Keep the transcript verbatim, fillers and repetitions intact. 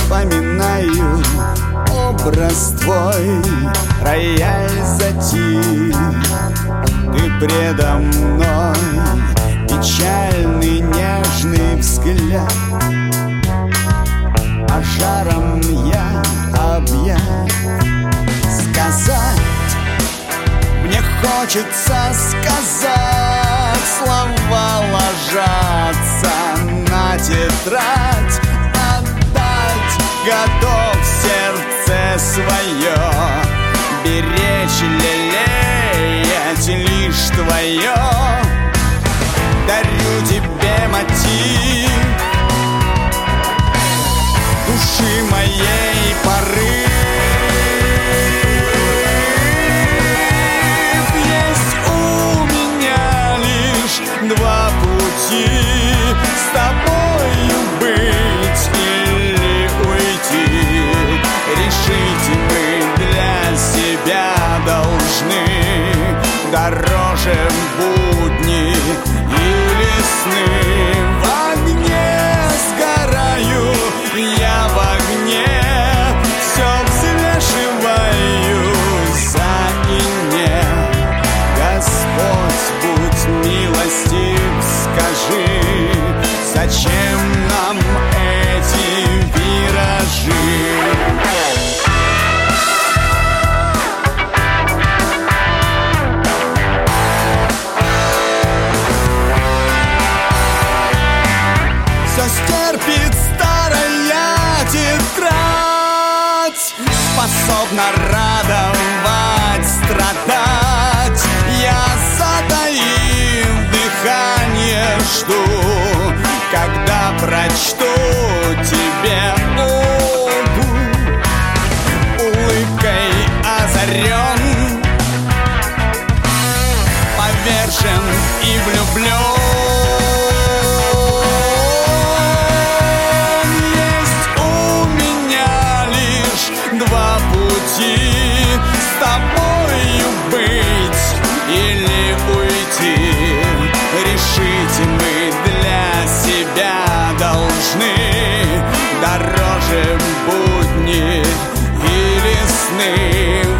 вспоминаю образ твой, рояль затих. Ты предо мной, печальный нежный взгляд, а жаром я объят. Сказать, мне хочется сказать, слова ложатся на тетрадь, отдать готов сердце свое, беречь, лелеять лишь твое. Дарю тебе мотив души моей порыв. Есть у меня лишь два пути: с тобою быть или уйти. Решить мы для себя должны, дороже будни или сны. В огне сгораю, я в огне все взвешиваю за и нет. Господь, будь милостив, скажи, зачем нам эти виражи? Все стерпит старая тетрадь, способна радовать, страдать. Я, затаив дыхание, жду, когда прочту тебе оду. Улыбкой озарен, повержен и влюблен. Два пути: с тобою быть или уйти. Решить мы для себя должны, дороже будни или сны.